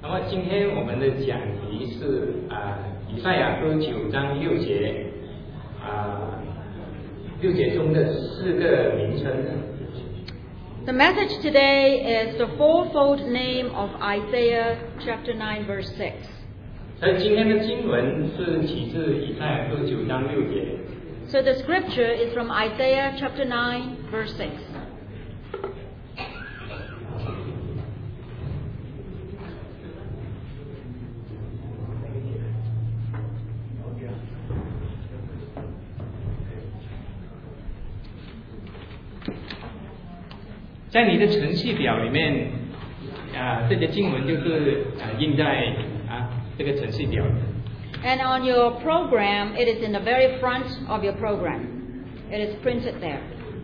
那么今天我们的讲题是以赛亚书9章6节6节中的4个名称。 The message today is the fourfold name of Isaiah chapter 9 verse 6. 所以今天的经文是起自以赛亚书9章6节。 So the scripture is from Isaiah chapter 9 verse 6. 在你的程序表里面，这些经文就是印在这个程序表。 And on your program, it is in the very front of your program. It is printed there.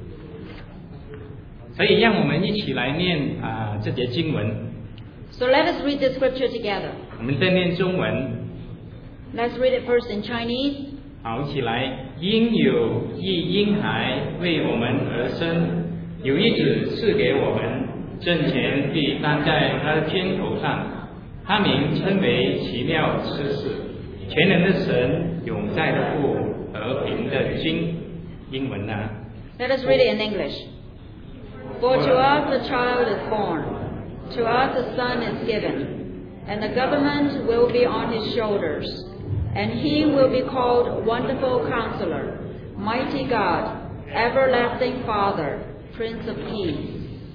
所以让我们一起来念这节经文。 So let us read the scripture together. 我们再念中文。 Let's read it first in Chinese. 好，一起来。因有一婴孩为我们而生。有一子赐给我们，政权必担在他的肩头上，他名称为奇妙施事，全能的神，永在的父，和平的君。英文呢 Let us read it in English. For to us a child is born, to us a son is given, and the government will be on his shoulders, and he will be called Wonderful Counselor, Mighty God, Everlasting Father,Prince of Peace.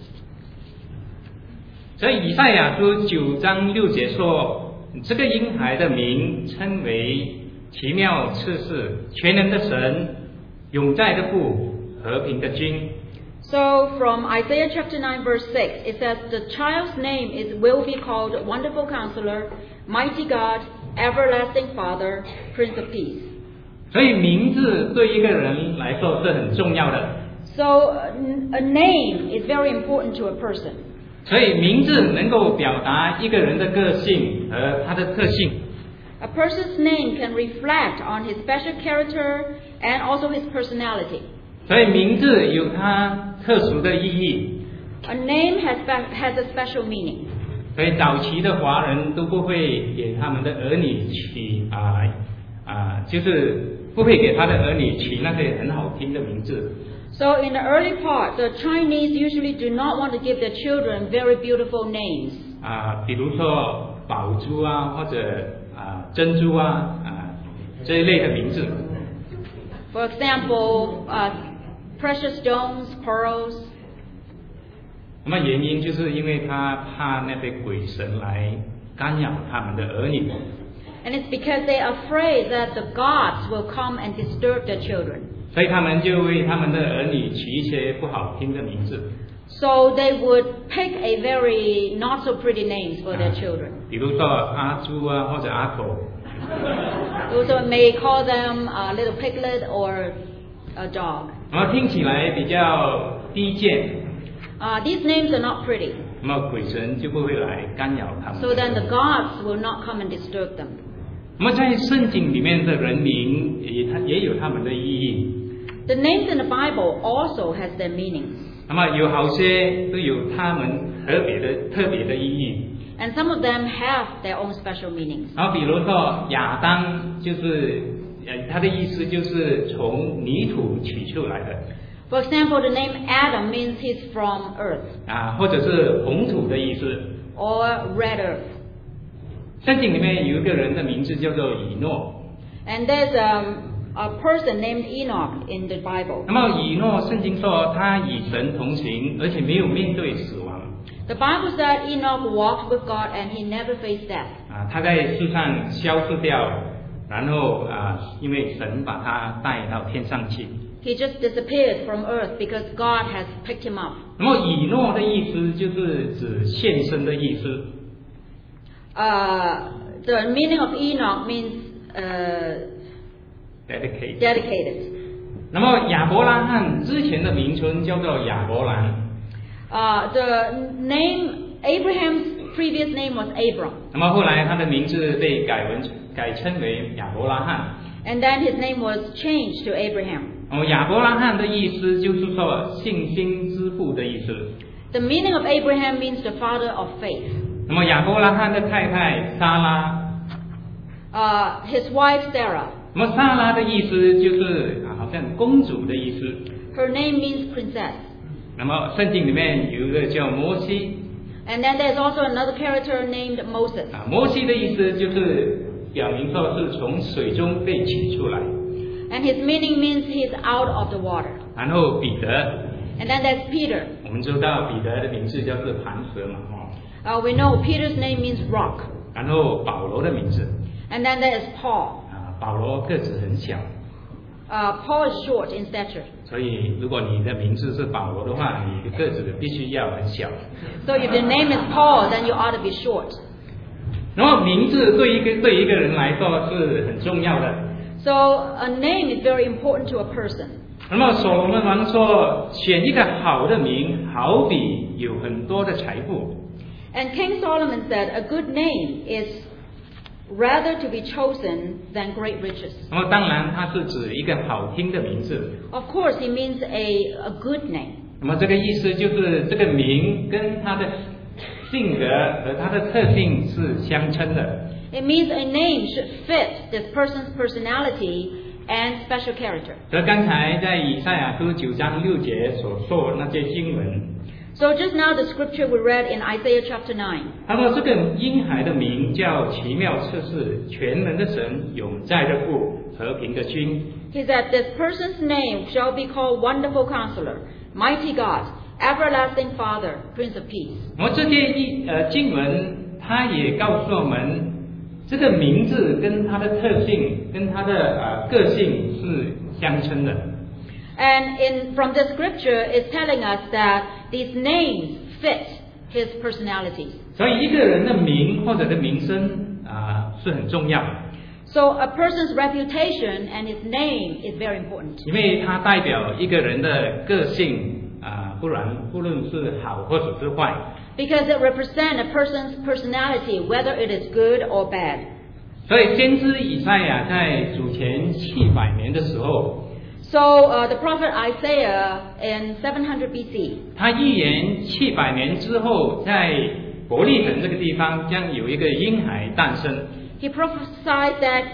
所以以赛亚书9章6节说，这个婴孩的名称为奇妙赐事，全能的神，永在的父，和平的君。 So from Isaiah chapter 9 verse 6, it says the child's name will be called Wonderful Counselor, Mighty God, Everlasting Father, Prince of Peace. 所以名字对一个人来说是很重要的。 So a name is very important to a person. 所以名字能够表达一个人的个性和他的特性。 A person's name can reflect on his special character and also his personality. 所以名字有它特殊的意义。 A name has a special meaning. 所以早期的华人都不会给他们的儿女取就是不会给他的儿女取那些很好听的名字。 So in the early part, the Chinese usually do not want to give their children very beautiful names. 比如说宝珠或者珍珠这一类的名字。 For example, precious stones, pearls. 那么原因就是因为他怕那些鬼神来干扰他们的儿女。 And it's because they are afraid that the gods will come and disturb their children. 所以他们就为他们的儿女取一些不好听的名字。 So they would pick a very not so pretty names for their children. 比如说阿朱或者阿狗。 Also may call them a little piglet or a dog. 然后听起来比较低贱。 These names are not pretty. 那么鬼神就不会来干扰他们。 So then the gods will not come and disturb them. 那么在圣经里面的人名也有他们的意义。 The names in the Bible also has their meanings. 那么有好些都有他们特别的意义。 And some of them have their own special meanings. 然后比如说亚当，就是他的意思就是从泥土取出来的。 For example, the name Adam means he's from earth. 或者是红土的意思。 Or red earth. 圣经里面有一个人的名字叫做以诺。 And there's a person named Enoch in the Bible. 那么以诺，圣经说他与神同行，而且没有面对死亡。 The Bible said Enoch walked with God and he never faced death. 他在世上消失掉，然后因为神把他带到天上去。 He just disappeared from earth because God has picked him up. 那么以诺的意思就是指献身的意思。 The meaning of Enoch means dedicated. 那么亚伯拉罕之前的名称叫做亚伯兰。 The name Abraham's previous name was Abram. 那么后来他的名字被改称为亚伯拉罕。 And then his name was changed to Abraham. 亚伯拉罕的意思就是说信心之父的意思。 The meaning of Abraham means the father of faith. 那么亚伯拉罕的太太撒拉， his wife Sarah. 那么撒拉的意思就是好像公主的意思。 Her name means princess. 那么圣经里面有一个叫摩西， And then there's also another character named Moses. 摩西的意思就是表明说是从水中被取出来。 And his meaning means he's out of the water. 然后彼得， And then there's Peter. 我们知道彼得的名字叫做磐石嘛， We know Peter's name means rock. 然后保罗的名字， And then there's Paul. 保罗个子很小， Paul is short in stature. 所以如果你的名字是保罗的话，你的个子必须要很小。 So if your name is Paul, then you ought to be short. 然后名字对一个人来说是很重要的。 So a name is very important to a person. 那么所罗门王说，选一个好的名，好比有很多的财富。 And King Solomon said, a good name is rather to be chosen than great riches. 那么当然，它是指一个好听的名字。 Of course, he means a good name. 那么这个意思就是这个名跟他的性格和他的特性是相称的。 It means a name should fit this person's personality and special character. 所以刚才在以赛亚书9章6节所说那些经文， So just now the scripture we read in Isaiah chapter 9. 他说这个婴孩的名叫奇妙测试，全能的神，永在的父，和平的君。 He said, this person's name shall be called Wonderful Counselor, Mighty God, Everlasting Father, Prince of Peace. 那么这些经文，它也告诉我们，这个名字跟它的特性跟它的个性是相称的。 And from the scripture, it's telling us that these names fit his personality. 所以一个人的名或者的名声是很重要， So a person's reputation and his name is very important. 因为它代表一个人的个性不论是好或者是坏。 Because it represents a person's personality, whether it is good or bad. 所以先知以赛亚在主前700年的时候， So the prophet Isaiah in 700 BC, 他预言700年之后，在伯利恒这个地方将有一个婴孩诞生。 he prophesied that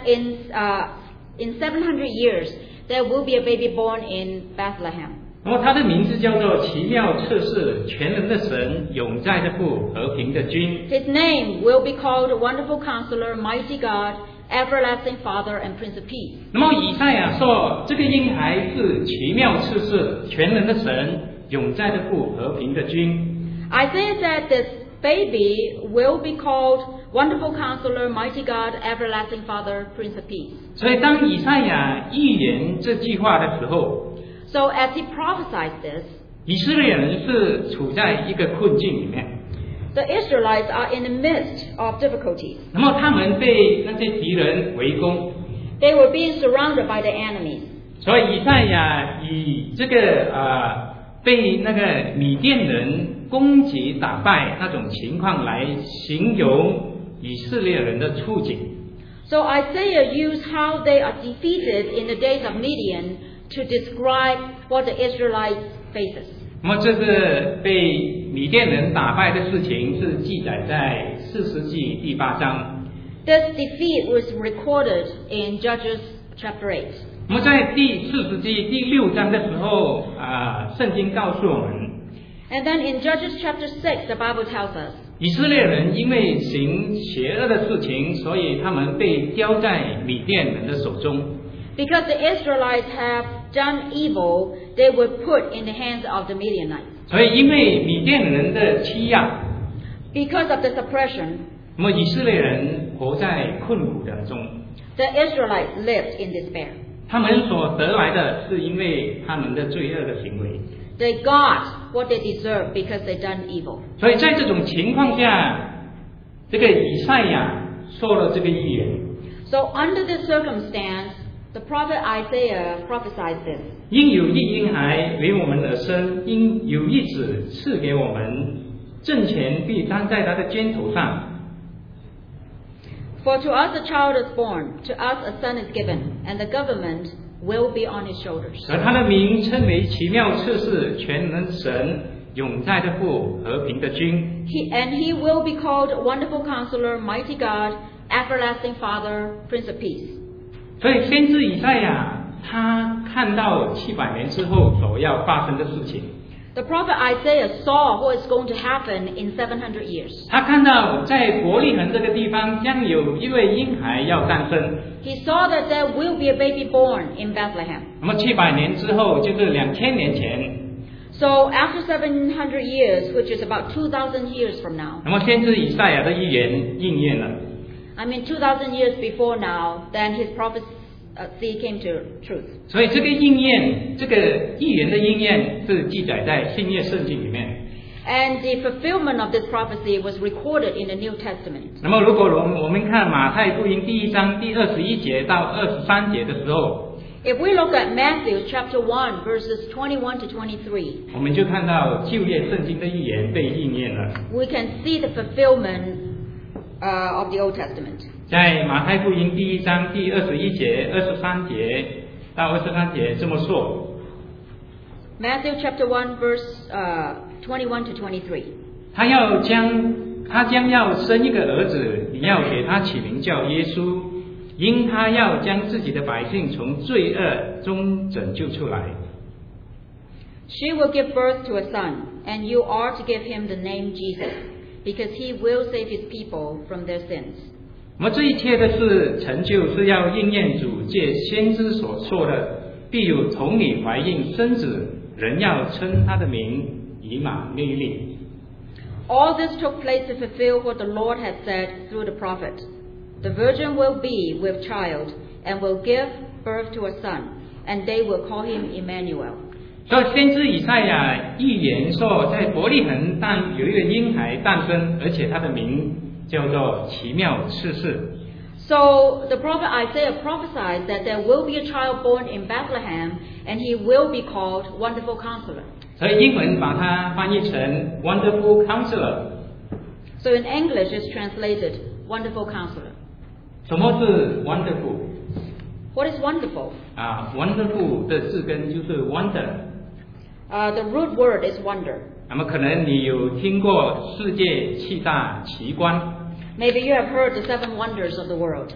in 700 years there will be a baby born in Bethlehem. 那么他的名字叫做奇妙测试，全能的神，永在的父，和平的君。 His name will be called Wonderful Counselor, Mighty God, Everlasting Father, and Prince of Peace. 那么以赛亚说，这个婴孩是奇妙测试，全能的神，永在的父，和平的君。 Isaiah said this baby will be called Wonderful Counselor, Mighty God, Everlasting Father, Prince of Peace. 所以当以赛亚预言这句话的时候， So as he prophesied this, 以色列人是处在一个困境里面。 the Israelites are in the midst of difficulties. 那么他们被那些敌人围攻， They were being surrounded by the enemies. 所以以赛亚以这个被那个米甸人攻击打败那种情况来形容以色列人的处境。 So Isaiah used how they are defeated in the days of Midian to describe what the Israelites faces. 那么这个被米甸人打败的事情是记载在4世纪第8章。 This defeat was recorded in Judges chapter 8. 那么在第4世纪第6章的时候圣经告诉我们， And then in Judges chapter 6, the Bible tells us, 以色列人因为行邪恶的事情，所以他们被交在米甸人的手中。 because the Israelites have done evil, they were put in the hands of the Midianites. 所以因为米甸人的欺压， Because of the suppression, 那么以色列人活在困苦当中。 the Israelites lived in despair. 他们所得来的是因为他们的罪恶的行为。 They got what they deserved because they done evil. 所以在这种情况下，这个以赛亚说了这个预言。 So under this circumstance, the prophet Isaiah prophesied this. 因有一婴孩为我们而生，因有一子赐给我们，政权必担在他的肩头上。 For to us a child is born, to us a son is given, and the government will be on his shoulders. 而他的名称为奇妙测试，全能神， 永在的父，和平的君。 He will be called Wonderful Counselor, Mighty God, Everlasting Father, Prince of Peace. 所以先知以赛亚他看到700年之后所要发生的事情。 The prophet Isaiah saw what is going to happen in 700 years. 他看到在伯利恒这个地方将有一位婴孩要诞生。 He saw that there will be a baby born in Bethlehem. 那么700年之后就是2000年前。 So after 700 years, which is about 2,000 years from now, 那么先知以赛亚的预言应验了。 I mean 2,000 years before now, then his prophecy came to truth. 所以这个应验，这个预言的应验是记载在新约圣经里面。 And the fulfillment of this prophecy was recorded in the New Testament. 那么如果我们看马太福音第1章第21节到23节的时候， If we look at Matthew chapter 1, verses 21 to 23, 我们就看到旧约圣经的预言被应验了。 we can see the fulfillment of the Old Testament. 在马太福音第1章第21节、23节到23节这么说。 Matthew chapter 1, verse 21 to 23. 他将要生一个儿子，你要给他起名叫耶稣，因他要将自己的百姓从罪恶中拯救出来。 She will give birth to a son, and you are to give him the name Jesus, because he will save his people from their sins. 那么这一切的事成就是要应验主借先知所说的，必有童女怀孕生子，人要称他的名以马内利。 All this took place to fulfill what the Lord had said through the prophet. The virgin will be with child and will give birth to a son, and they will call him Emmanuel. 所以先知以赛亚预言说，在伯利恒有一个婴孩诞生，而且他的名叫做奇妙赐世。 So the prophet Isaiah prophesied that there will be a child born in Bethlehem, and he will be called Wonderful Counselor. 所以英文把它翻译成 Wonderful Counselor。 So in English it's translated Wonderful Counselor. 什么是 Wonderful？ What is wonderful? Wonderful 的字根就是 Wonder。 The root word is wonder. 那么可能你有听过世界7大奇观。 Maybe you have heard the 7 wonders of the world.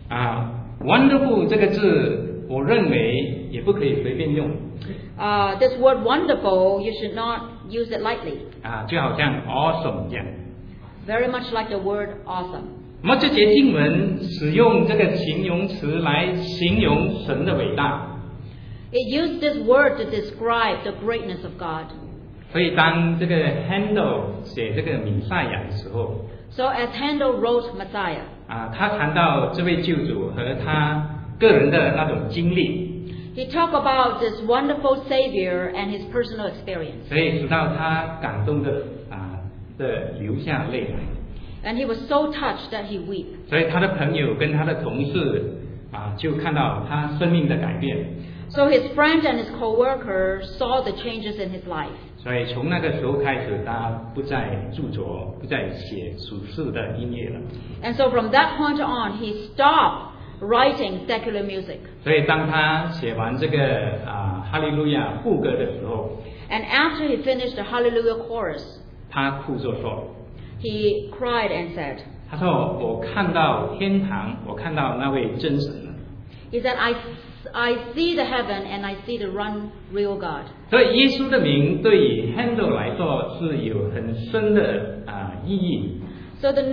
Wonderful 这个字，我认为也不可以随便用。 This word wonderful, you should not use it lightly. 就好像 awesome 这样。 Very much like the word awesome. 那么这节经文使用这个形容词来形容神的伟大。 It used this word to describe the greatness of God. 所以当这个 Handel 写这个弥赛亚的时候， So as Handel wrote Messiah, 他谈到这位救主和他个人的那种经历， he talked about this wonderful Savior and his personal experience. 所以直到他感动的流下泪来。 And he was so touched that he wept. 所以他的朋友跟他的同事就看到他生命的改变。 So his friends and his co-workers saw the changes in his life. 所以从那个时候开始，他不再著作，不再写属世的音乐了。 And so from that point on, he stopped writing secular music. 所以当他写完这个哈利路亚副歌的时候， And after he finished the Hallelujah chorus, 他哭着说， he cried and said, 他说我看到天堂，我看到那位真神了。 he said, I see the heaven and I see the one real God. 所以耶稣的名对于 Handel 来说是有很深的意义。 So the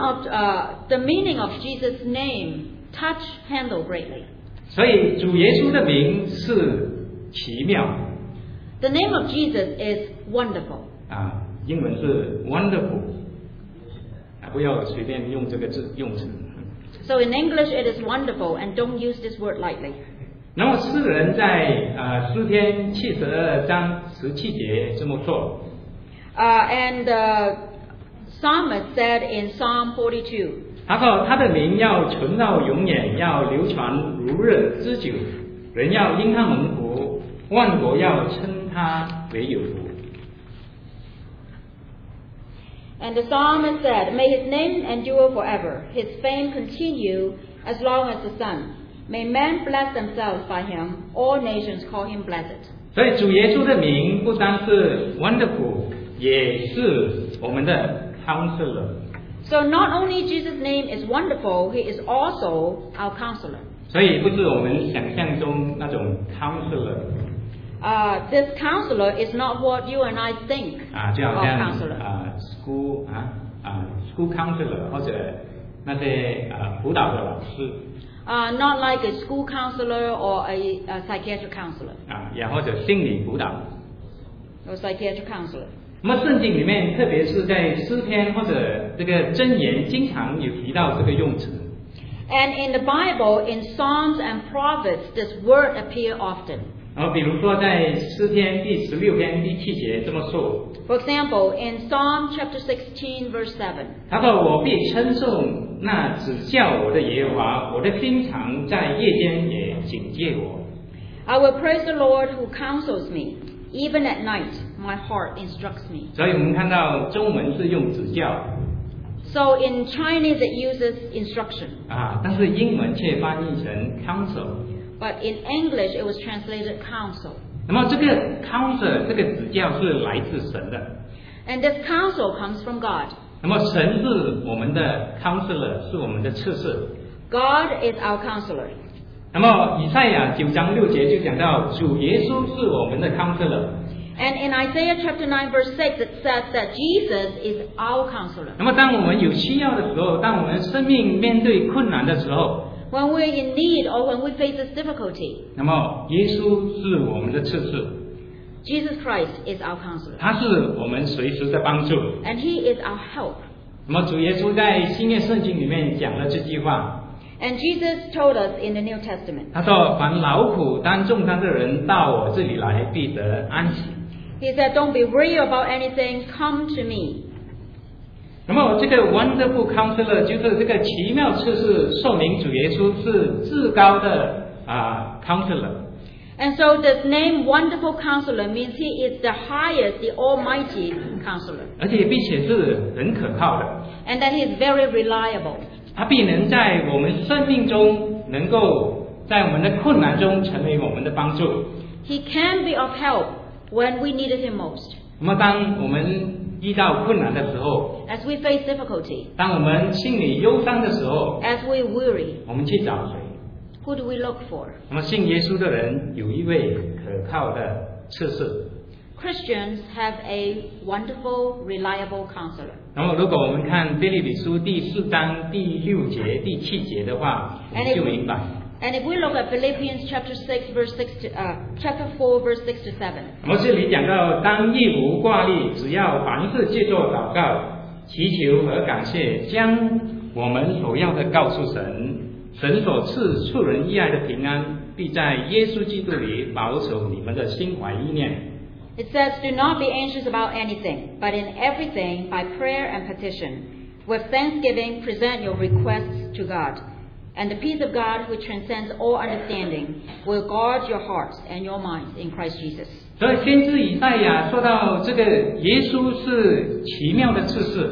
meaning of Jesus' name touched Handel greatly. 所以主耶稣的名是奇妙。 The name of Jesus is wonderful. 英文是 wonderful， 不要随便用这个用词。 So in English it is wonderful, and don't use this word lightly. 然后诗人在诗篇72章17节这么说。 And the psalmist said in Psalm 42, 他说他的名要存到永远，要流传如日之久，人要因他蒙福，万国要称他为有福。 And the psalmist said, May his name endure forever, his fame continue as long as the sun. May men bless themselves by him, all nations call him blessed. 所以主耶稣的名不单是 wonderful， 也是我们的 Counselor。 So not only Jesus' name is wonderful, he is also our counselor. 所以不是我们想象中那种 Counselor。 This counselor is not what you and I think 就好 of 像 counselor. school counselor 或者那些辅导的老师。 Not like a school counselor or a psychiatric counselor 也或者心理辅导。 or psychiatric counselor. 那么圣经里面，特别是在诗篇或者这个箴言，经常有提到这个用词。 And in the Bible, in Psalms and Proverbs, this word appear often. 比如说在诗篇第16篇第7节这么说。 For example, in Psalm chapter 16, verse 7. 他说：“我必称颂那指教我的耶和华，我的心肠在夜间也警戒我。” I will praise the Lord who counsels me. Even at night, my heart instructs me. 所以我们看到中文是用指教。 So in Chinese it uses instruction. 但是英文却翻译成 counsel。 But in English it was translated counsel. 那么这个 counsel 这个指教是来自神的。 And this counsel comes from God. 那么神是我们的 counselor， 是我们的测试。 God is our counselor. 那么以赛亚9章6节就讲到，主耶稣是我们的 counselor。 And in Isaiah chapter 9 verse 6 it says that Jesus is our counselor. 那么当我们有需要的时候，当我们生命面对困难的时候， When we're in need or when we face this difficulty, 那么耶稣是我们的测试。 Jesus Christ is our counselor. 他是我们随时的帮助。 And he is our help. 那么主耶稣在新约圣经里面讲了这句话。 And Jesus told us in the New Testament. 他说：“凡劳苦担重担的人，到我这里来，必得安息。” He said, "Don't be worried about anything. Come to me." 那么这个 Wonderful Counselor 就是这个奇妙测试，说明主耶稣是至高的Counselor。 And so this name Wonderful Counselor means he is the highest, the almighty counselor. 而且并且是很可靠的。 And that he is very reliable. 他必能在我们生命中，能够在我们的困难中成为我们的帮助。 He can be of help when we needed him most. 那么当我们遇到困难的时候， As we face difficulty, 当我们心里忧伤的时候， as we worry, 我们去找谁？ who do we look for? 那么信耶稣的人有一位可靠的测试。 Christians have a wonderful, reliable counselor. 那么如果我们看腓立比书第4章第6节、第7节的话，我们就明白。 And if we look at Philippians chapter 4 verse 6 to 7. 那么这里讲到，当一无挂虑，只要凡事借作祷告、祈求和感谢，将我们所要的告诉神，神所赐出人意外的平安，必在耶稣基督里保守你们的心怀意念。 It says, "Do not be anxious about anything, but in everything, by prayer and petition, with thanksgiving, present your requests to God. And the peace of God, which transcends all understanding, will guard your hearts and your minds in Christ Jesus." 所以先知以赛亚说到这个耶稣是奇妙的测试。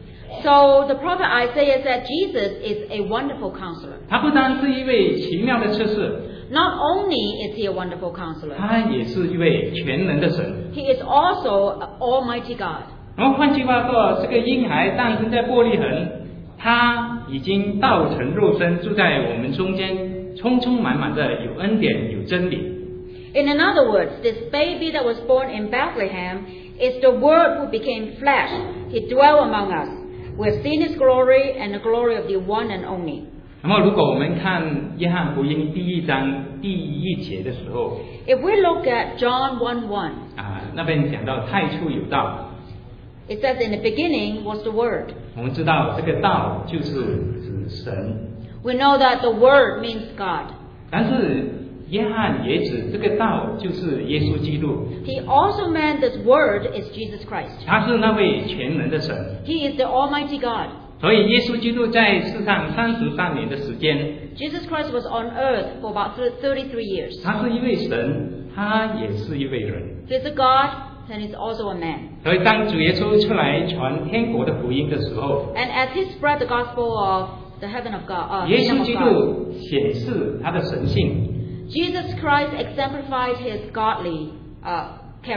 So the prophet Isaiah said Jesus is a wonderful counselor. 他不单是一位奇妙的测试， Not only is he a wonderful counselor, 他也是一位全能的神。 he is also an almighty God. 然后换句话说，这个婴孩诞生在伯利恒，他已经道成肉身，住在我们中间，充充满满的有恩典，有真理。 In other words, this baby that was born in Bethlehem is the Word who became flesh. He dwelt among us. We have seen his glory and the glory of the one and only. 那么，如果我们看约翰福音第1章第1节的时候， If we look at John 1:1, 那边讲到太初有道， it says, "In the beginning was the Word." 我们知道这个道就是指神， We know that the Word means God. 但是约翰也指这个道就是耶稣基督， He also meant this Word is Jesus Christ. 他是那位全能的神。 He is the Almighty God. 所以耶稣基督在世上33年的时间， Jesus Christ was on earth for about 33 years. 他是一位神，他也是一位人。 He's a God and he's also a man. 所以当主耶稣出来传天国的福音的时候， And as he spread the gospel of the heaven of God, 耶 kingdom 稣 of 基 God, 督显示他的神性。 Jesus Christ exemplified his godly character.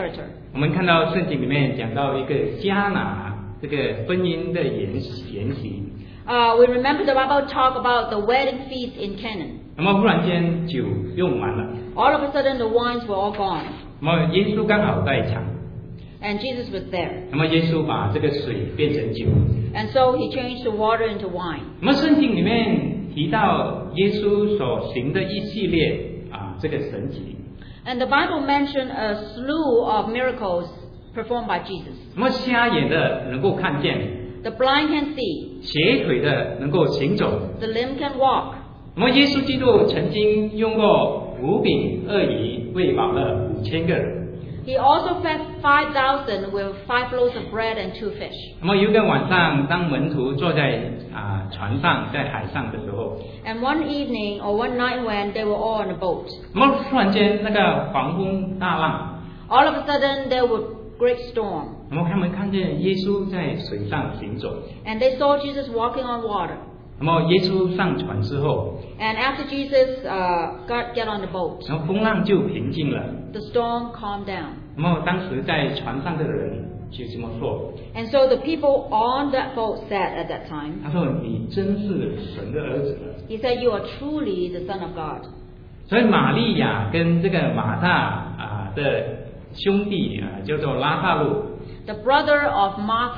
我们看到圣经里面讲到一个迦拿这个婚姻的筵席。 We remember the Bible talk about the wedding feast in Canaan. 那么忽然间酒用完了， All of a sudden the wines were all gone, 那么耶稣刚好在场， and Jesus was there. 那么耶稣把这个水变成酒。 And so he changed the water into wine. 那么圣经里面提到耶稣所行的一系列这个神迹。 And the Bible mentioned a slew of miracles performed by Jesus. 那么瞎眼的能够看见， The blind can see, 瘸腿的能够行走。 the lame can walk. 那么耶稣基督曾经用过5饼2鱼喂饱了5000个人。 He also fed 5,000 with 5 loaves of bread and 2 fish. 那么有一个晚上，当门徒坐在船上，在海上的时候， And one evening or one night when they were all on a boat, 那么突然间那个狂风大浪， all of a sudden there was great storm. 那么他们看见耶稣在水上行走。 And they saw Jesus walking on water. 那么耶稣上船之后， And after Jesus get on the boat, 然后风浪就平静了。 the storm calmed down. 那么当时在船上的人就这么说， And so the people on that boat said at that time, 他说：“你真是神的儿子了。” he said, "You are truly the Son of God." 所以玛利亚跟这个马大的兄弟叫做拉撒路， The brother of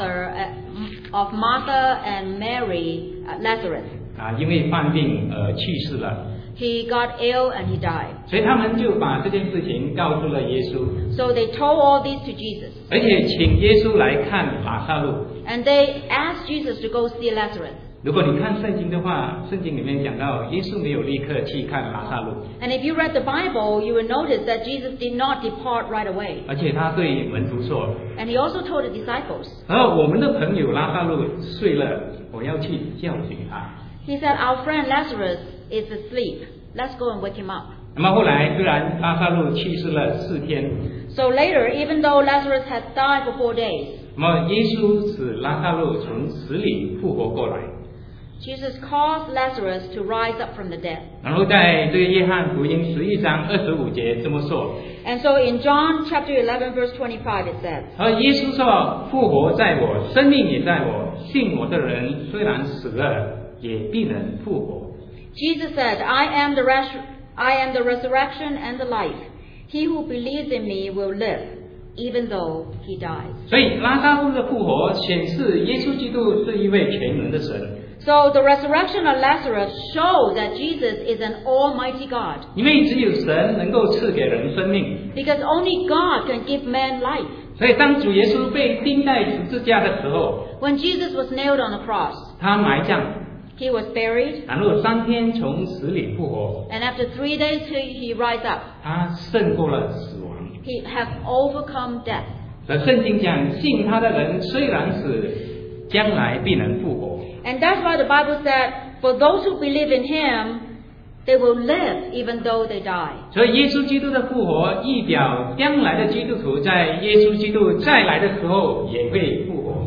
Martha and Mary, Lazarus, 因为犯病而去世了， he got ill and he died. 所以他们就把这件事情告诉了耶稣， So they told all this to Jesus. 而且请耶稣来看拉撒路。 And they asked Jesus to go see Lazarus. 如果你看圣经的话，圣经里面讲到耶稣没有立刻去看拉撒路， And if you read the Bible, you will notice that Jesus did not depart right away. 而且他对门徒说， And he also told the disciples, 然后我们的朋友拉撒路睡了，我要去叫醒他。 he said, "Our friend Lazarus is asleep. Let's go and wake him up." 那么后来虽然拉撒路去世了4天， So later, even though Lazarus had died for 4 days, 那么耶稣使拉撒路从死里复活过来。 Jesus caused Lazarus to rise up from the dead. 然后在这个约翰福音11章25节这么说， And so in John chapter 11 verse 25 it says, 而耶稣说：“复活在我，生命也在我，信我的人虽然死了，也必能复活。” Jesus said, I am the resurrection and the life. He who believes in me will live, even though he dies. 所以拉撒路的复活显示耶稣基督是一位全能的神， So the resurrection of Lazarus shows that Jesus is an almighty God, 因为只有神能够赐给人生命。 because only God can give man life. 所以当主耶稣被钉在十字架的时候， When Jesus was nailed on the cross, 他埋葬， he was buried, 然后3天从死里复活， and after 3 days he rise up. 他胜过了死亡。 He have overcome death. 而圣经讲，信他的人虽然死，将来必能复活。 And that's why the Bible said, for those who believe in him, they will live even though they die. 所以耶稣基督的复活预表将来的基督徒在耶稣基督再来的时候也会复活。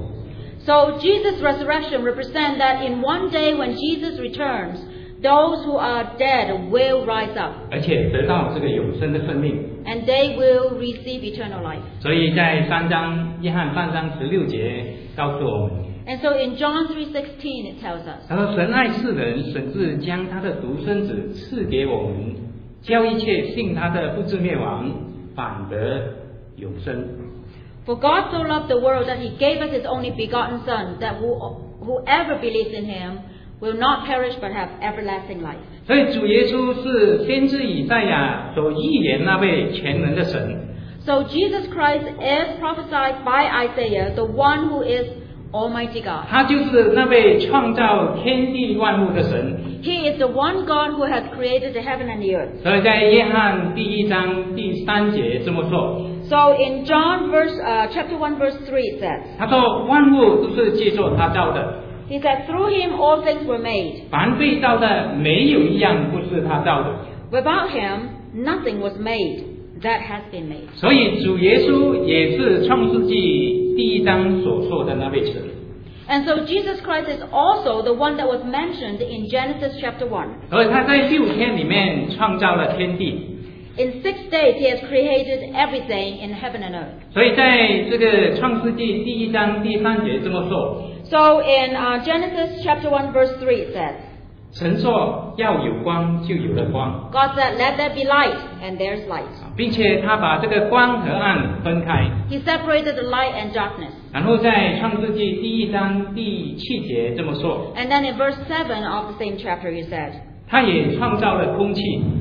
So Jesus' resurrection represents that in one day when Jesus returns, those who are dead will rise up, 而且得到这个永生的生命。 and they will receive eternal life. 所以在约翰3章16节告诉我们， And so in John 3:16 it tells us, 他说：“神爱世人，甚至将他的独生子赐给我们，叫一切信他的不至灭亡，反得永生。” For God so loved the world that he gave us his only begotten Son, that whoever believes in him will not perish but have everlasting life. 所以主耶稣是先知以赛亚所预言那位全能的神。 So Jesus Christ is prophesied by Isaiah, the one who is Almighty God. 他就是那位创造天地万物的神。 He is the one God who has created the heaven and the earth. 所以在约翰第1章第3节这么说， So in John chapter 1 verse 3 it says, 他说万物都是借着他造的， he said, through him all things were made. 凡被造的没有一样不是他造的。 Without him, nothing was made that has been made. 所以主耶稣也是创世纪第1章所说的那位神。 And so Jesus Christ is also the one that was mentioned in Genesis chapter 1. 所以他在6天里面创造了天地。 In 6 days he has created everything in heaven and earth. 所以在这个创世纪第1章第3节这么说， So in Genesis chapter 1 verse 3 it says, 神说要有光，就有了光， God said, let there be light, and there's light. 并且他把这个光和暗分开。 He separated the light and darkness. 然后在创世纪第1章第7节这么说， And then in verse 7 of the same chapter he said, 他也创造了空气，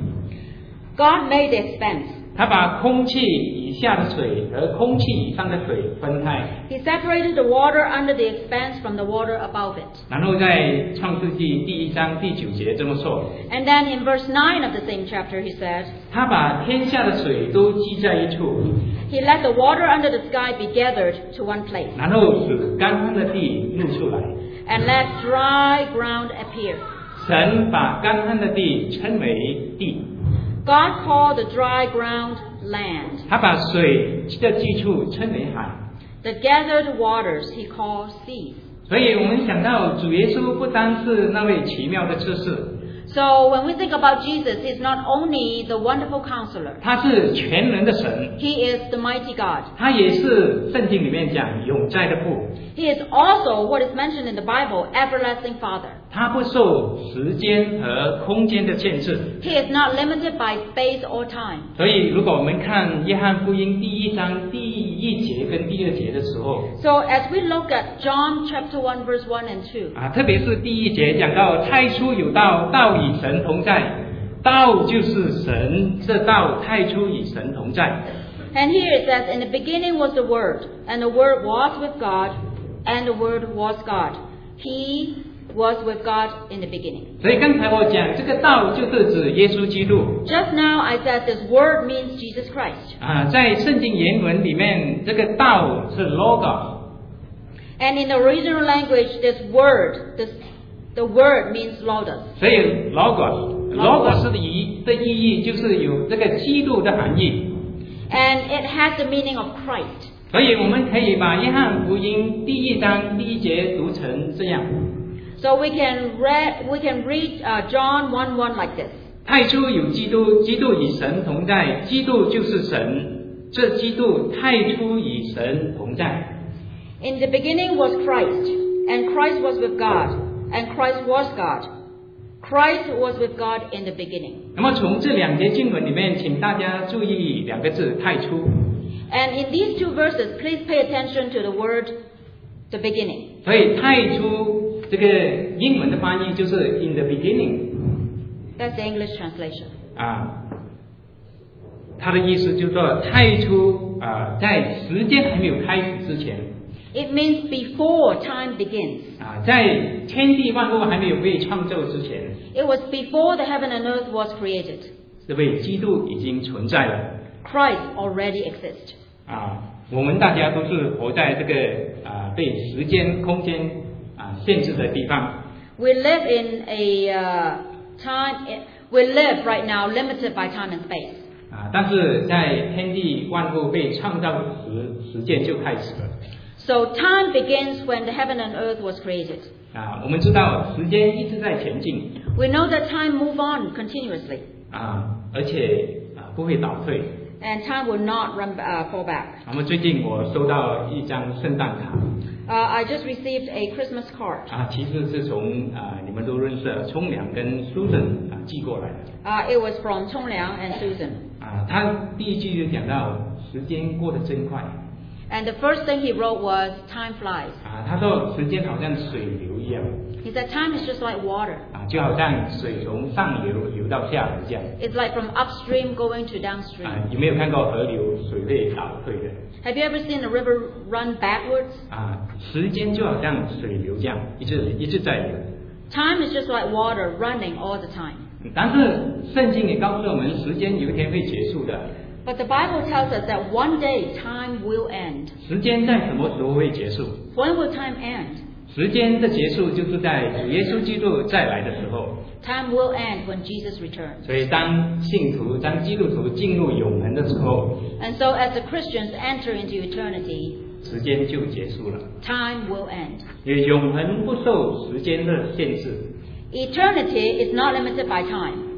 God made the expanse. 他把空气以下的水和空气以上的水分开。 He separated the water under the expanse from the water above it. 然后在创世纪第1章第9节这么说， And then in verse 9 of the same chapter he said, 他把天下的水都积在一处， He let the water under the sky be gathered to one place, 然后使干旱的地露出来。 and let dry ground appear. 神把干旱的地称为地， God called the dry ground land. 他把水的基处称为海。 The gathered waters he called seas. 所以我们想到主耶稣不单是那位奇妙的测试， So when we think about Jesus, he's not only the wonderful counselor, 他是全能的神， he is the mighty God. 他也是圣经里面讲永在的父， He is also what is mentioned in the Bible, everlasting Father. 他不受时间和空间的限制。 He is not limited by space or time. 所以如果我们看约翰福音第1章第1节跟第2节的时候， So as we look at John chapter 1 verse 1 and 2, 特别是第1节讲到太初有道，道与神同在，道就是神，这道太初与神同在。 and here it says, in the beginning was the Word, and the Word was with God, and the Word was God. He was with God in the beginning. 所以刚才我讲这个道就是指耶稣基督。 Just now I said this word means Jesus Christ. 在圣经原文里面，这个道是 logos， And in the original language, the word means logos. 所以 logos 的意义就是有这个基督的含义。 And it has the meaning of Christ. 所以我们可以把约翰福音第1章第1节读成这样： So we can read John 1:1 like this. 太初有基督，基督与神同在，基督就是神，这基督太初与神同在。 In the beginning was Christ, and Christ was with God, and Christ was God. Christ was with God in the beginning. 那么从这2节经文里面，请大家注意2个字：太初。 And in these two verses, please pay attention to the word, the beginning. 所以太初这个英文的翻译就是 in the beginning。 That's the English translation. 它的意思就是说太初在时间还没有开始之前， It means before time begins. 在天地万物还没有被创造之前， It was before the heaven and earth was created. 这位基督已经存在了。 Christ already exists. 我们大家都是活在这个被时间、空间限制的地方。 We live in a we live right now limited by time and space. 但是在天地万物被创造时间就开始了。 So time begins when the heaven and earth was created. 我们知道时间一直在前进。 We know that time moves on continuously. 而且不会倒退。 And time will not fall back. 那么最近我收到一张圣诞卡。 I just received a Christmas card. 其实是从你们都认识的冲凉跟 Susan 寄过来的。 It was from Chong Liang and Susan. 他第一句就讲到时间过得真快。 And the first thing he wrote was, time flies. 他说时间好像水流一样。 He said time is just like water. 就好像水从上流流到下流这样。 It's like from upstream going to downstream. 有没有看过河流水会倒退的？ Have you ever seen a river run backwards? 时间就好像水流这样，一直在流。 Time is just like water running all the time. 但是圣经也告诉我们，时间有一天会结束的。 But the Bible tells us that one day time will end. 时间在什么时候会结束？ When will time end? 时间的结束就是在主耶稣基督再来的时候。 Time will end when Jesus returns. 所以当信徒、当基督徒进入永恒的时候， And so as the Christians enter into eternity, 时间就结束了。 time will end. 因为永恒不受时间的限制。 Eternity is not limited by time.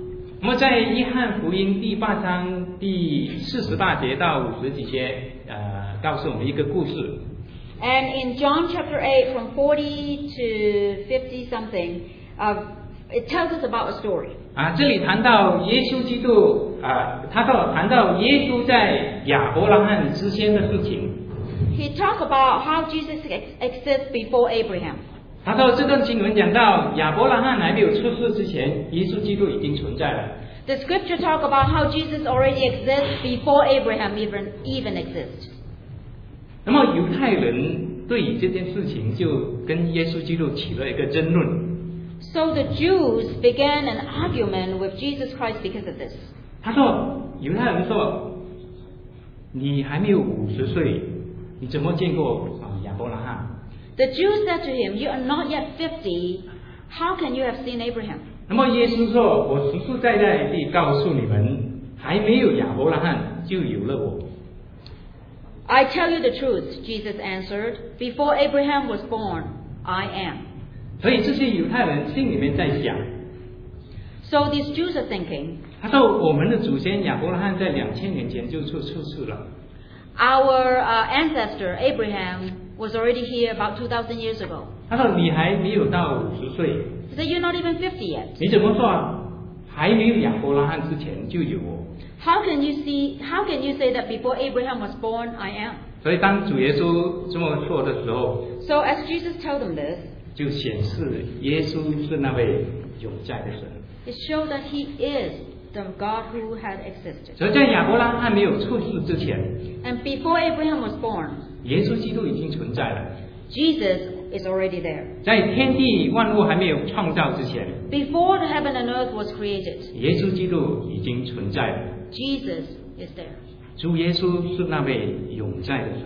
那么在约翰福音第8章第48节到50几节，告诉我们一个故事。 And in John chapter 8, from 40 to 50 something, it tells us about a story. 这里谈到耶稣基督，谈到耶稣在亚伯拉罕之前的事情。 He talked about how Jesus exists before Abraham. 他说这段经文讲到亚伯拉罕还没有出世之前，耶稣基督已经存在了。 The scripture talk about how Jesus already exists before Abraham even exists. 那么犹太人对于这件事情就跟耶稣基督起了一个争论。 So the Jews began an argument with Jesus Christ because of this. 他说，犹太人说，你还没有50岁，你怎么见过亚伯拉罕？ The Jews said to him, "You are not yet 50. How can you have seen Abraham?" 那么耶稣说，我实实在在地告诉你们，还没有亚伯拉罕就有了我。 I tell you the truth, Jesus answered. Before Abraham was born, I am. 所以这些犹太人心里面在想， So these Jews are thinking, 他说我们的祖先亚伯拉罕在2000年前就出世了。 our ancestor Abraham was already here about 2,000 years ago. 他说你还没有到50岁， He said, "You're not even 50 yet. 你怎么说还没有亚伯拉罕之前就有我？ How can you say that before Abraham was born, I am?" 所以当主耶稣这么说的时候， So as Jesus told them this, 就显示耶稣是那位永在的神。 it showed that he is the God who had existed. 所以在亚伯拉罕没有出世之前， And before Abraham was born, 耶稣基督已经存在了。 Jesus is already there. 在天地万物还没有创造之前， Before the heaven and earth was created, 耶稣基督已经存在了。 Jesus is there. 主耶稣是那位永在的神，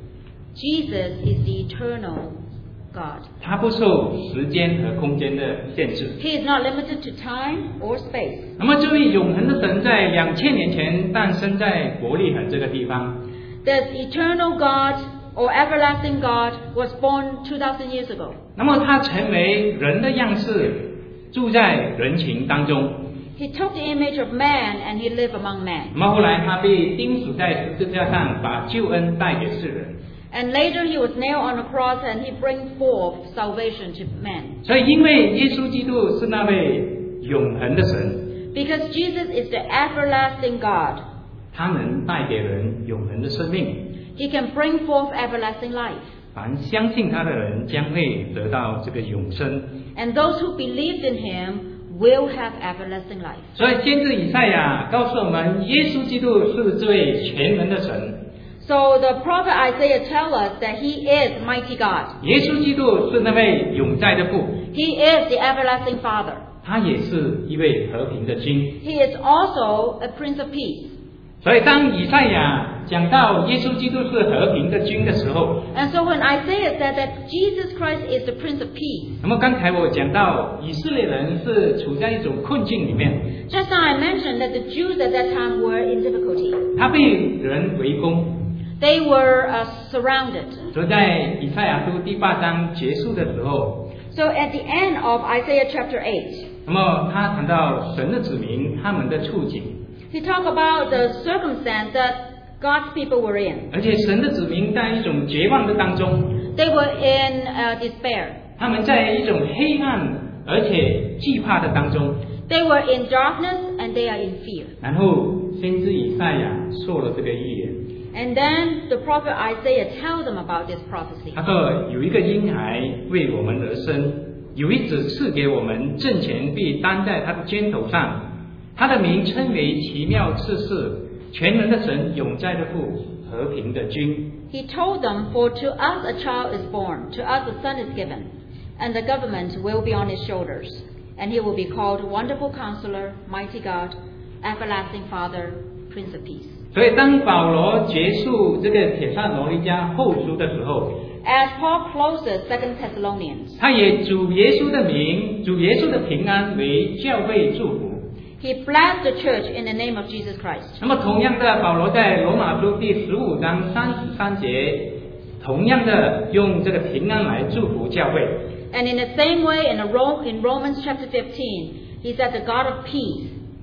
Jesus is the eternal God. 他不受时间和空间的限制。 He is not limited to time or space. 那么这位永恒的神在2000年前诞生在伯利恒这个地方。 This eternal God or everlasting God was born 2,000 years ago. 那么他成为人的样式，住在人群当中。 He took the image of man and he lived among men. 那么后来他被钉死在十字架上，把救恩带给世人。 And later he was nailed on a cross and he bring forth salvation to men. 所以因为耶稣基督是那位永恒的神， Because Jesus is the everlasting God, 他能带给人永恒的生命。 he can bring forth everlasting life. 凡相信他的人将会得到这个永生。 And those who believed in him will have everlasting life. 所以先知以赛亚告诉我们，耶稣基督是这位全能的神。 So the prophet Isaiah tells us that he is mighty God. 耶稣基督是那位永在的父， He is the everlasting Father. 他也是一位和平的君。 He is also a Prince of Peace. 所以当以赛亚讲到耶稣基督是和平的君的时候， And so when Isaiah said that Jesus Christ is the Prince of Peace, 那么刚才我讲到以色列人是处在一种困境里面， just now I mentioned that the Jews at that time were in difficulty. 他被人围攻。 They were surrounded. 所以在以赛亚书第8章结束的时候， So at the end of Isaiah chapter 8, 那么他谈到神的子民他们的处境， he talked about the circumstance that God's people were in. 而且神的子民在一种绝望的当中， They were in despair. 他们在一种黑暗而且惧怕的当中。 They were in darkness and they are in fear. 然后先知以赛亚说了这个预言， And then the prophet Isaiah tells them about this prophecy. 他说有一个婴孩为我们而生，有一子赐给我们，政权必担在他的肩头上，他的名称为奇妙赐世，全能的神，永在的父，和平的君。 He told them, "For to us a child is born, to us a son is given, and the government will be on his shoulders, and he will be called Wonderful Counselor, Mighty God, Everlasting Father, Prince of Peace." 所以当保罗结束这个帖撒罗尼迦后书的时候， As Paul closes 2 Thessalonians, 他也主耶稣的名、主耶稣的平安为教会祝福。 he blessed the church in the name of Jesus Christ. 那么同样的，保罗在罗马书第15章33节，同样的用这个平安来祝福教会。 And in the same way, in Romans chapter 15, he said the God of peace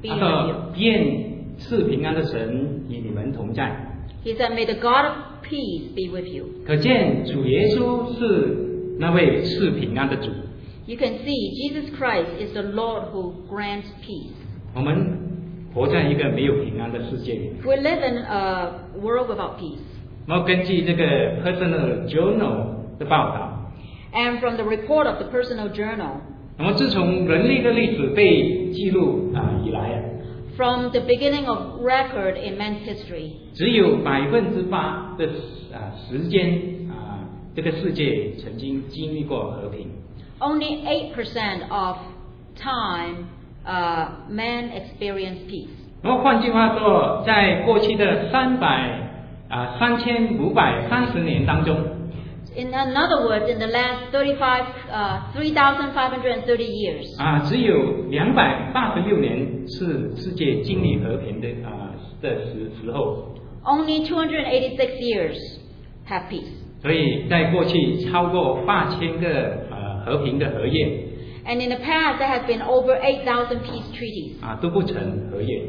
be 他 with 说 you.：“ 愿赐平安的神与你们同在。” He said, May the God of peace be with you. 可见主耶稣是那位赐平安的主。 You can see Jesus Christ is the Lord who grants peace. 我们活在一个没有平安的世界里。 We live in a world without peace. 然后根据这个 Personal Journal 的报道， And from the report of the Personal Journal, 那么自从人类的历史被记录以来 from the beginning of record in man's history, 只有8%的时间这个世界曾经经历过和平。 only 8% of time man experienced peace. 然后换句话说，在过去的3530年当中， In other words, in the last 3,530 years, 只有286年是世界经历和平的时候。 only 286 years have peace. 所以在过去超过8000个和平的合约 And in the past, there has been over 8,000 peace treaties. 都不成合约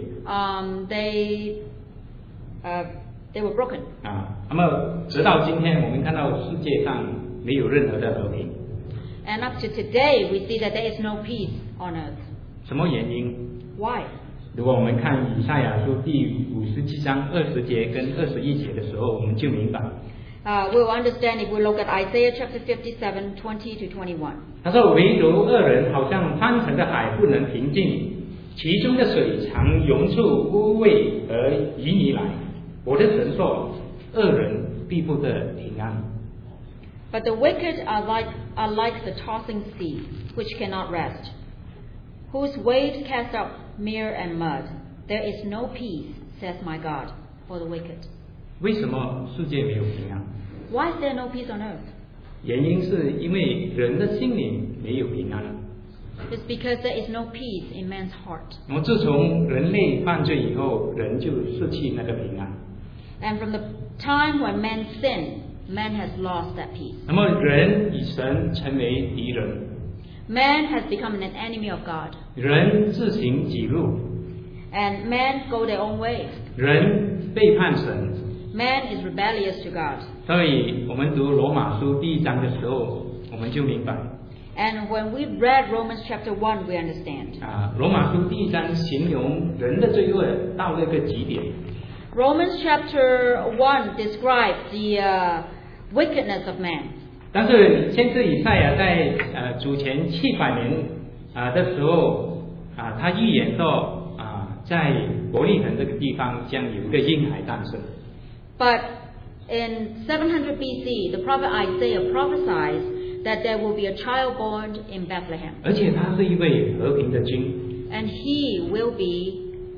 They were broken. 那么直到今天，我们看到世界上没有任何的和平。 And up to today, we see that there is no peace on earth. 什么原因？ Why? 如果我们看以赛亚书第57章20节跟21节的时候，我们就明白。 We'll understand if we look at Isaiah chapter 57, 20 to 21. 他说：“唯独恶人好像翻腾的海，不能平静，其中的水常涌出污秽和淤泥来。我的神说，恶人必不得平安。” But the wicked are like the tossing sea, which cannot rest, whose waves cast up mire and mud. There is no peace, says my God, for the wicked. 为什么世界没有平安？ Why is there no peace on earth? 原因是因为人的心灵没有平安。 It's because there is no peace in man's heart. 那么自从人类犯罪以后，人就失去那个平安。 And from the time when man sinned, man has lost that peace. 那么人与神成为敌人， Man has become an enemy of God. 人自行己路， And men go their own way. 人背叛神。 Man is rebellious to God. 所以我们读罗马书第1章的时候，我们就明白 And when we read Romans chapter 1, we understand. 罗马书第1章形容人的罪恶到了一个极点。 Romans chapter 1 describes the wickedness of man. 但是先知以赛亚在主前700年的时候他预言说在伯利恒这个地方将有一个婴孩诞生。 But in 700 BC, the prophet Isaiah prophesies that there will be a child born in Bethlehem. 而且他是一位和平的君， And he will be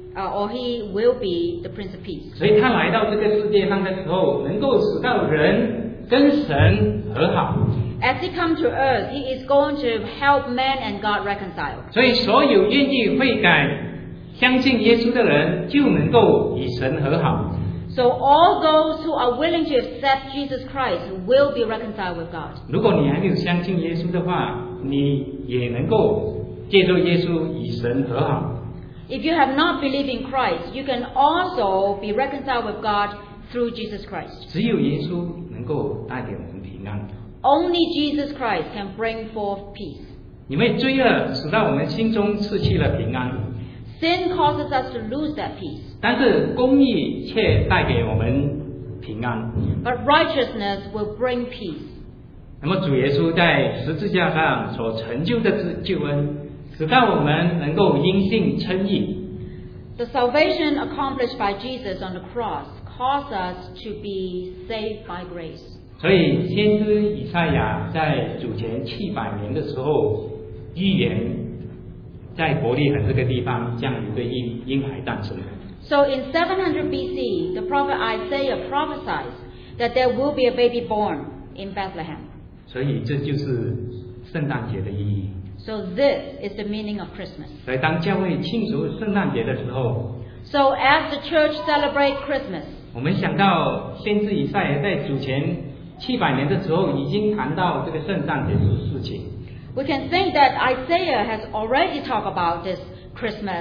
the Prince of Peace. 所以他来到这个世界上的时候，能够使到人跟神和好。 As he comes to earth, he is going to help man and God reconcile. 所以所有愿意悔改、相信耶稣的人，就能够与神和好。 So all those who are willing to accept Jesus Christ will be reconciled with God. 如果你还没有相信耶稣的话，你也能够借助耶稣与神和好。 If you have not believed in Christ, you can also be reconciled with God through Jesus Christ. 只有耶稣能够带给我们平安。 Only Jesus Christ can bring forth peace. 因为罪恶使到我们心中失去了平安， Sin causes us to lose that peace. 但是公义却带给我们平安。 But righteousness will bring peace. 那么主耶稣在十字架上所成就的救恩，使到我们能够因信称义。 The salvation accomplished by Jesus on the cross caused us to be saved by grace. 所以先知以赛亚在主前700年的时候预言，在伯利恒这个地方将有一个婴孩诞生。 So in 700 BC, the prophet Isaiah prophesies that there will be a baby born in Bethlehem. 所以这就是圣诞节的意义。 So this is the meaning of Christmas. 所以当教会庆祝圣诞节的时候， So as the church celebrates Christmas, 我们想到先知以赛亚在主前700年的时候已经谈到这个圣诞节的事情。 we can think that Isaiah has already talked about this Christmas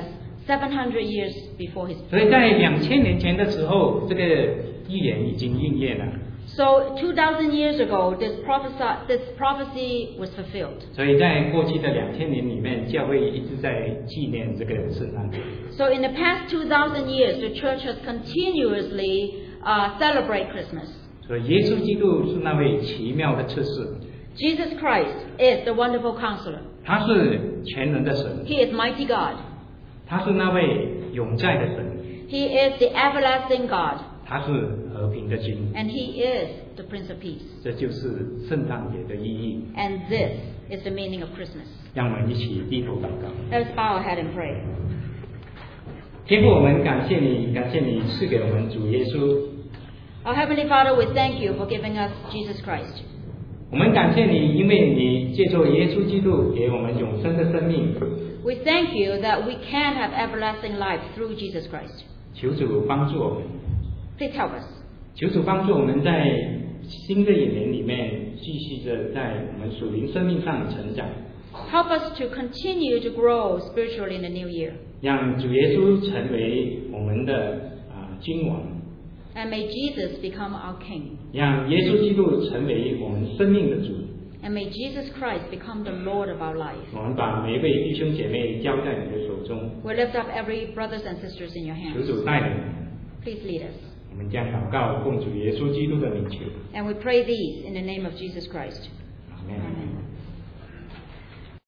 700 years before his 所以 birth. 在2000年前的时候，这个预言已经应验了。 So 2,000 years ago, this prophecy was fulfilled. 所以在过去的2000年里面，教会一直在纪念这个圣诞节。 So in the past 2,000 years, the church has continuously celebrate Christmas. 所以耶稣基督是那位奇妙的测试， Jesus Christ is the wonderful counselor. 他是全能的神， He is mighty God. 他是那位永在的神， He is the everlasting God. 他是和平的君。 And He is the Prince of Peace. 这就是圣诞节的意义。 And this is the meaning of Christmas. 让我们一起低头祷告。 Let's bow our head and pray. 天父，我们感谢你，感谢你赐给我们主耶稣。 Our Heavenly Father, we thank you for giving us Jesus Christ. 我们感谢你，因为你借助耶稣基督给我们永生的生命。 We thank you that we can have everlasting life through Jesus Christ. 求主帮助我们， Please help us. 求主帮助我们在新的一年里面继续的在我们属灵生命上成长， Help us to continue to grow spiritually in the new year. 让主耶稣成为我们的君王， And may Jesus become our King. 让耶稣基督成为我们生命的主。 And may Jesus Christ become the Lord of our life. 我们把每一位弟兄姐妹交在你的手中， We lift up every brothers and sisters in your 求 hands. 主带领。 Please lead us. 我们将祷告奉主耶稣基督的名求， And we pray these in the name of Jesus Christ. 阿门。